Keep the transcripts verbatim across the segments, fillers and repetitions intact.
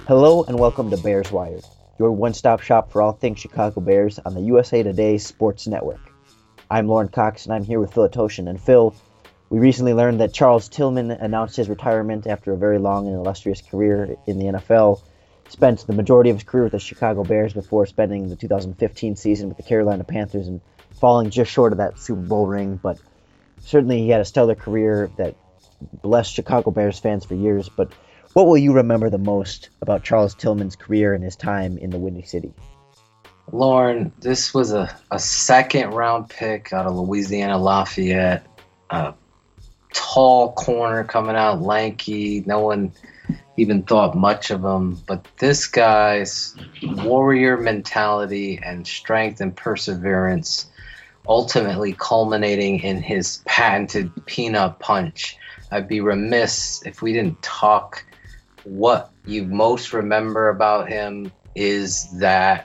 Hello and welcome to Bears Wire, your one-stop shop for all things Chicago Bears on the U S A Today Sports Network. I'm Lauren Cox and I'm here with Phil Atoshin. And Phil, we recently learned that Charles Tillman announced his retirement after a very long and illustrious career in the N F L. Spent the majority of his career with the Chicago Bears before spending the two thousand fifteen season with the Carolina Panthers and falling just short of that Super Bowl ring, but certainly he had a stellar career that blessed Chicago Bears fans for years. But what will you remember the most about Charles Tillman's career and his time in the Windy City? Lauren, this was a, a second round pick out of Louisiana Lafayette. A tall corner coming out, lanky. No one even thought much of him. But this guy's warrior mentality and strength and perseverance ultimately culminating in his patented peanut punch. I'd be remiss if we didn't talk. What you most remember about him is that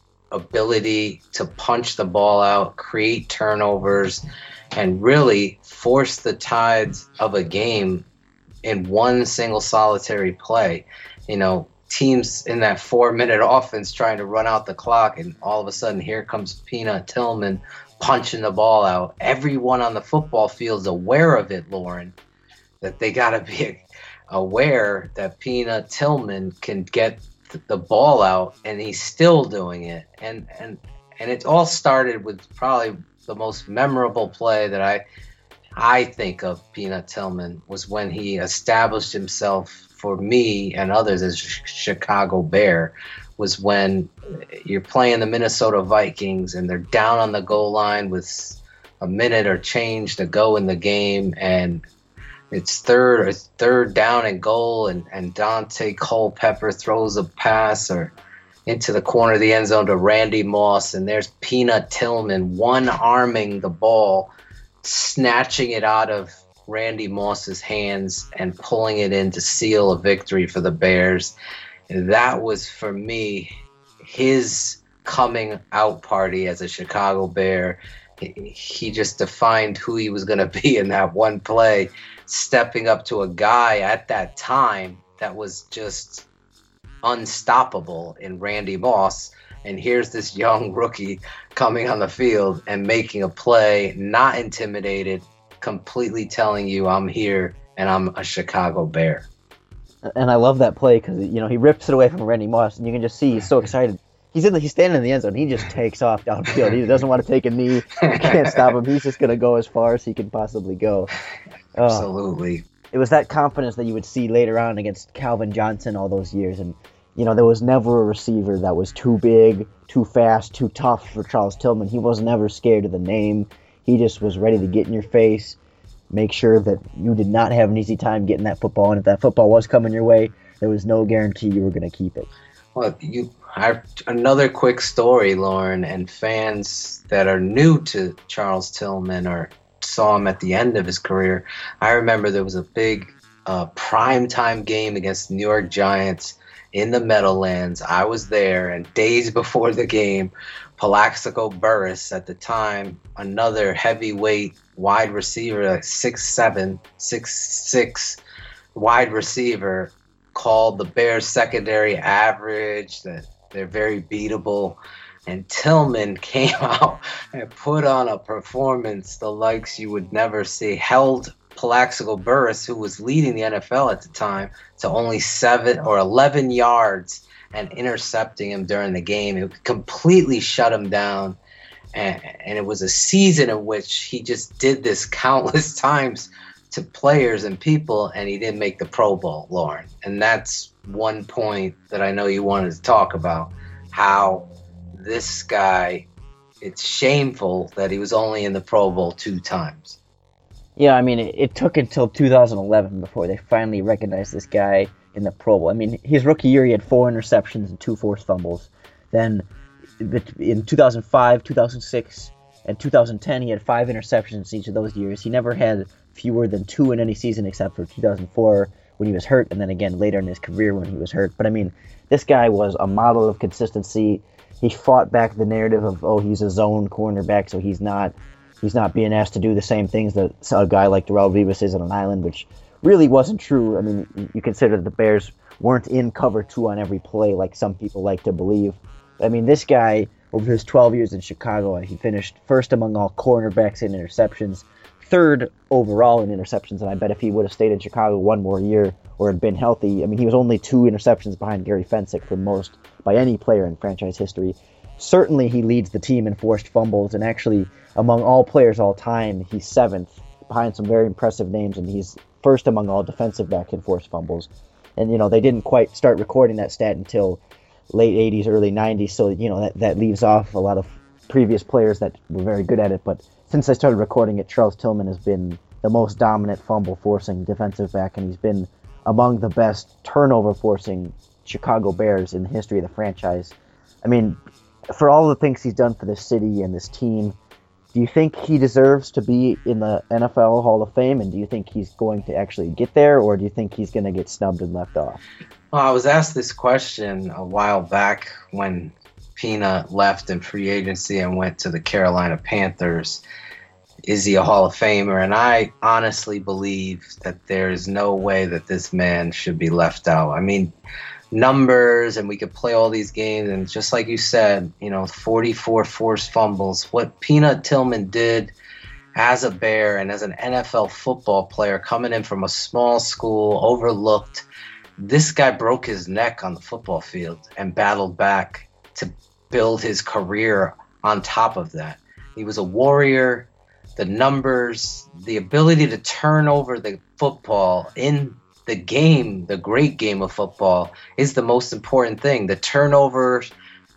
ability to punch the ball out, create turnovers, and really force the tides of a game in one single solitary play. You know, teams in that four-minute offense trying to run out the clock, and all of a sudden here comes Peanut Tillman punching the ball out. Everyone on the football field is aware of it, Lauren, that they got to be aware that Peanut Tillman can get the ball out, and he's still doing it. And and and it all started with probably the most memorable play that I I think of Peanut Tillman was when he established himself for me and others as a Chicago Bear. Was when you're playing the Minnesota Vikings and they're down on the goal line with a minute or change to go in the game, and it's third it's third down and goal, and, and Dante Culpepper throws a pass or into the corner of the end zone to Randy Moss, and there's Peanut Tillman one-arming the ball, snatching it out of Randy Moss's hands and pulling it in to seal a victory for the Bears. And that was, for me, his coming out party as a Chicago Bear. He just defined who he was going to be in that one play, stepping up to a guy at that time that was just unstoppable in Randy Moss. And here's this young rookie coming on the field and making a play, not intimidated, completely telling you, I'm here and I'm a Chicago Bear. And I love that play because, you know, he rips it away from Randy Moss, and you can just see he's so excited. He's in the, he's standing in the end zone. He just takes off downfield. He doesn't want to take a knee. You can't stop him. He's just going to go as far as he can possibly go. Absolutely. Uh, it was that confidence that you would see later on against Calvin Johnson all those years. And, you know, there was never a receiver that was too big, too fast, too tough for Charles Tillman. He was never scared of the name. He just was ready to get in your face, make sure that you did not have an easy time getting that football. And if that football was coming your way, there was no guarantee you were going to keep it. Well, you I, another quick story, Lauren, and fans that are new to Charles Tillman or saw him at the end of his career. I remember there was a big uh, primetime game against the New York Giants in the Meadowlands. I was there, and days before the game, Plaxico Burress, at the time, another heavyweight wide receiver, like six seven, six six wide receiver, called the Bears secondary average, that they're very beatable. And Tillman came out and put on a performance the likes you would never see, held Plaxico Burress, who was leading the N F L at the time, to only seven or eleven yards and intercepting him during the game. It completely shut him down. And, and it was a season in which he just did this countless times to players and people, and he didn't make the Pro Bowl, Lauren. And that's one point that I know you wanted to talk about, how this guy, it's shameful that he was only in the Pro Bowl two times. Yeah, I mean, it, it took until two thousand eleven before they finally recognized this guy in the Pro Bowl. I mean, his rookie year, he had four interceptions and two forced fumbles. Then in two thousand five, two thousand six, and two thousand ten, he had five interceptions each of those years. He never had fewer than two in any season except for two thousand four when he was hurt, and then again later in his career when he was hurt. But I mean, this guy was a model of consistency. He fought back the narrative of, oh, he's a zone cornerback, so he's not he's not being asked to do the same things that a guy like Darrelle Revis is on an island, which really wasn't true. I mean, you consider that the Bears weren't in cover two on every play like some people like to believe. I mean, this guy, over his twelve years in Chicago, he finished first among all cornerbacks in interceptions, third overall in interceptions, and I bet if he would have stayed in Chicago one more year or had been healthy, I mean, he was only two interceptions behind Gary Fensick for most by any player in franchise history. Certainly he leads the team in forced fumbles, and actually among all players all time, he's seventh behind some very impressive names, and he's first among all defensive backs in forced fumbles. And, you know, they didn't quite start recording that stat until late eighties, early nineties, so, you know, that, that leaves off a lot of previous players that were very good at it. But since I started recording it, Charles Tillman has been the most dominant fumble-forcing defensive back, and he's been among the best turnover-forcing Chicago Bears in the history of the franchise. I mean, for all the things he's done for this city and this team, do you think he deserves to be in the N F L Hall of Fame, and do you think he's going to actually get there, or do you think he's going to get snubbed and left off? Well, I was asked this question a while back when Peanut left in free agency and went to the Carolina Panthers. Is he a Hall of Famer? And I honestly believe that there is no way that this man should be left out. I mean, numbers, and we could play all these games, and just like you said, you know, forty-four forced fumbles. What Peanut Tillman did as a Bear and as an N F L football player coming in from a small school, overlooked, this guy broke his neck on the football field and battled back to build his career on top of that. He was a warrior. The numbers, the ability to turn over the football in the game, the great game of football, is the most important thing. The turnovers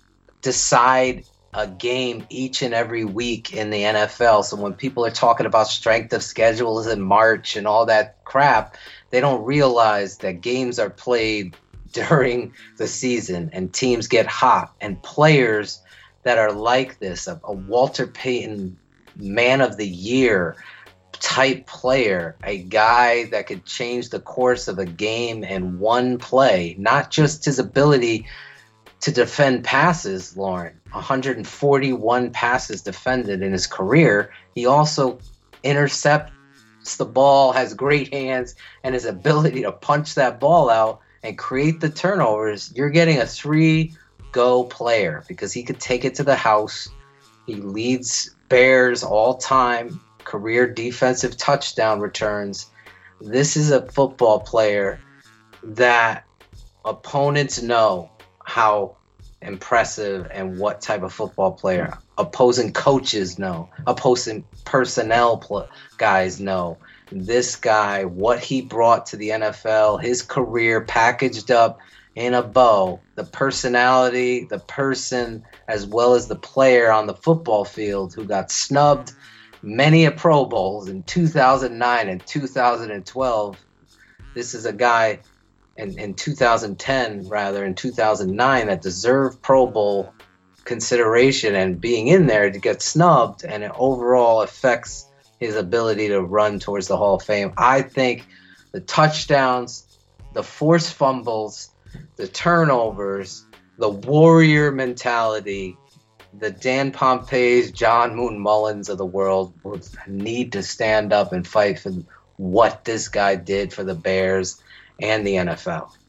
decide a game each and every week in the N F L. So when people are talking about strength of schedules in March and all that crap, they don't realize that games are played during the season and teams get hot, and players that are like this, a, a Walter Payton man of the year type player, a guy that could change the course of a game in one play, not just his ability to defend passes, Lauren, one hundred forty-one passes defended in his career. He also intercepts the ball, has great hands, and his ability to punch that ball out and create the turnovers. You're getting a three-go player because he could take it to the house. He leads Bears all-time career defensive touchdown returns. This is a football player that opponents know how impressive and what type of football player. Opposing coaches know. Opposing personnel pl- guys know. This guy, what he brought to the N F L, his career packaged up in a bow, the personality, the person, as well as the player on the football field who got snubbed many a Pro Bowls in two thousand nine and two thousand twelve. This is a guy in, in two thousand ten, rather, in two thousand nine, that deserved Pro Bowl consideration, and being in there to get snubbed, and it overall affects his ability to run towards the Hall of Fame. I think the touchdowns, the forced fumbles, the turnovers, the warrior mentality, the Dan Pompeys, John Moon Mullins of the world would need to stand up and fight for what this guy did for the Bears and the N F L.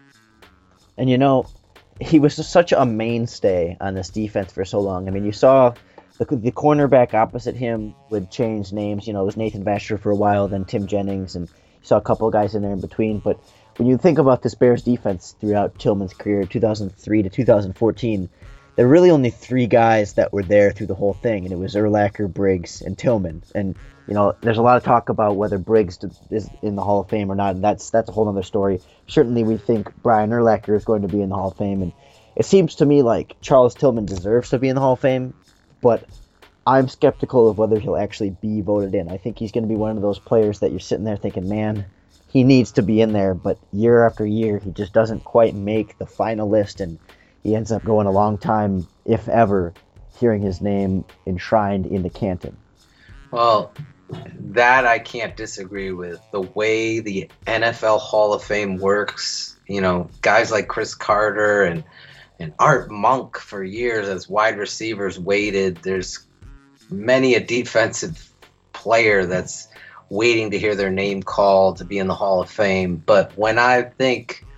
And you know, he was just such a mainstay on this defense for so long. I mean, you saw the, the cornerback opposite him would change names. You know, it was Nathan Vasher for a while, then Tim Jennings, and you saw a couple of guys in there in between. But when you think about this Bears defense throughout Tillman's career, two thousand three to two thousand fourteen, there were really only three guys that were there through the whole thing, and it was Urlacher, Briggs, and Tillman. And, you know, there's a lot of talk about whether Briggs is in the Hall of Fame or not, and that's that's a whole other story. Certainly we think Brian Urlacher is going to be in the Hall of Fame, and it seems to me like Charles Tillman deserves to be in the Hall of Fame, but I'm skeptical of whether he'll actually be voted in. I think he's going to be one of those players that you're sitting there thinking, man, he needs to be in there, but year after year he just doesn't quite make the final list, and he ends up going a long time, if ever, hearing his name enshrined into Canton. Well, that I can't disagree with. The way the N F L Hall of Fame works, you know, guys like Chris Carter and, and Art Monk for years as wide receivers waited. There's many a defensive player that's waiting to hear their name called to be in the Hall of Fame. But when I think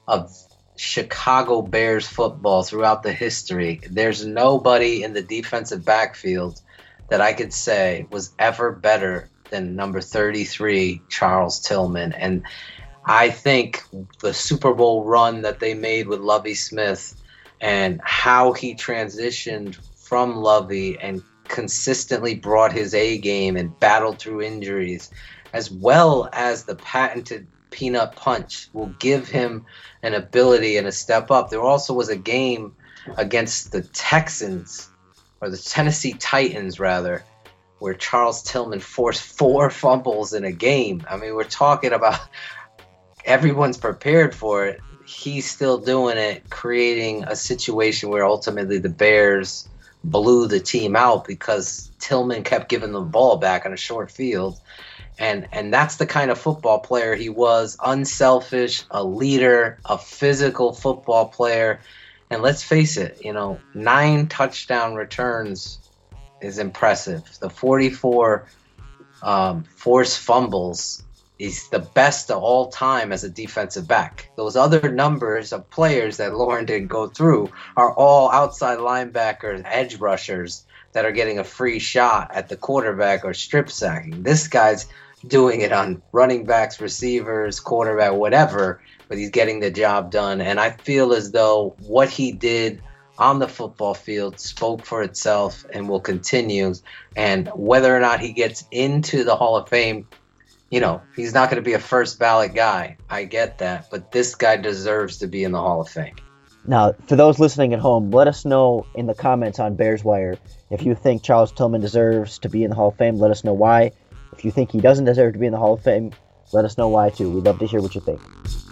of Chicago Bears football throughout the history, there's nobody in the defensive backfield that I could say was ever better than number thirty-three, Charles Tillman. And I think the Super Bowl run that they made with Lovie Smith and how he transitioned from Lovie and consistently brought his A game and battled through injuries, as well as the patented peanut punch, will give him an ability and a step up. There also was a game against the Texans, or the Tennessee Titans rather, where Charles Tillman forced four fumbles in a game. I mean, we're talking about everyone's prepared for it. He's still doing it, creating a situation where ultimately the Bears blew the team out because Tillman kept giving the ball back on a short field. And and that's the kind of football player he was, unselfish, a leader, a physical football player. And let's face it, you know, nine touchdown returns is impressive. The forty-four um, forced fumbles is the best of all time as a defensive back. Those other numbers of players that Lauren didn't go through are all outside linebackers, edge rushers that are getting a free shot at the quarterback or strip sacking. This guy's doing it on running backs, receivers, quarterback, whatever, but he's getting the job done. And I feel as though what he did on the football field spoke for itself and will continue. And whether or not he gets into the Hall of Fame, you know, he's not going to be a first ballot guy. I get that. But this guy deserves to be in the Hall of Fame. Now, for those listening at home, let us know in the comments on Bears Wire if you think Charles Tillman deserves to be in the Hall of Fame. Let us know why. If you think he doesn't deserve to be in the Hall of Fame, let us know why too. We'd love to hear what you think.